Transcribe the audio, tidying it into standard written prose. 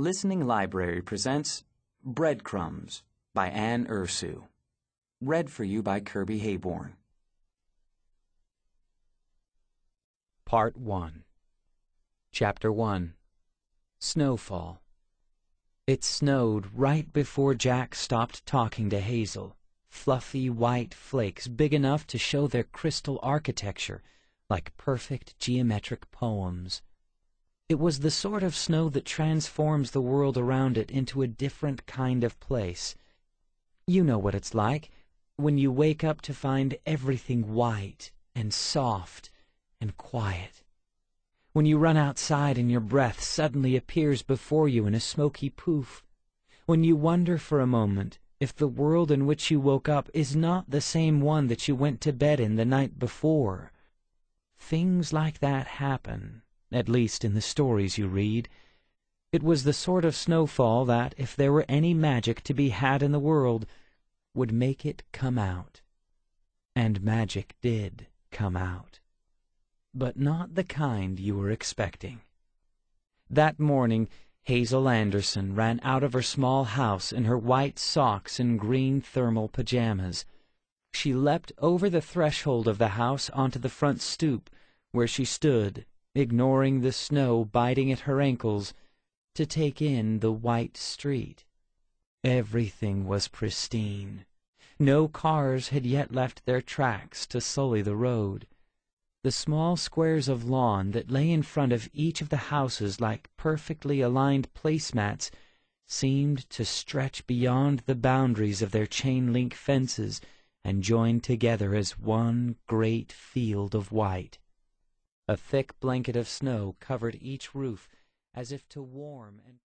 Listening Library presents Breadcrumbs by Anne Ursu. Read for you by Kirby Hayborn. Part 1. Chapter 1. Snowfall. It snowed right before Jack stopped talking to Hazel. Fluffy white flakes big enough to show their crystal architecture like perfect geometric poems. It was the sort of snow that transforms the world around it into a different kind of place. You know what it's like when you wake up to find everything white and soft and quiet. When you run outside and your breath suddenly appears before you in a smoky poof. When you wonder for a moment if the world in which you woke up is not the same one that you went to bed in the night before. Things like that happen, at least in the stories you read. It was the sort of snowfall that, if there were any magic to be had in the world, would make it come out. And magic did come out. But not the kind you were expecting. That morning, Hazel Anderson ran out of her small house in her white socks and green thermal pajamas. She leapt over the threshold of the house onto the front stoop, where she stood, ignoring the snow biting at her ankles, to take in the white street. Everything was pristine. No cars had yet left their tracks to sully the road. The small squares of lawn that lay in front of each of the houses like perfectly aligned placemats seemed to stretch beyond the boundaries of their chain-link fences and join together as one great field of white. A thick blanket of snow covered each roof as if to warm and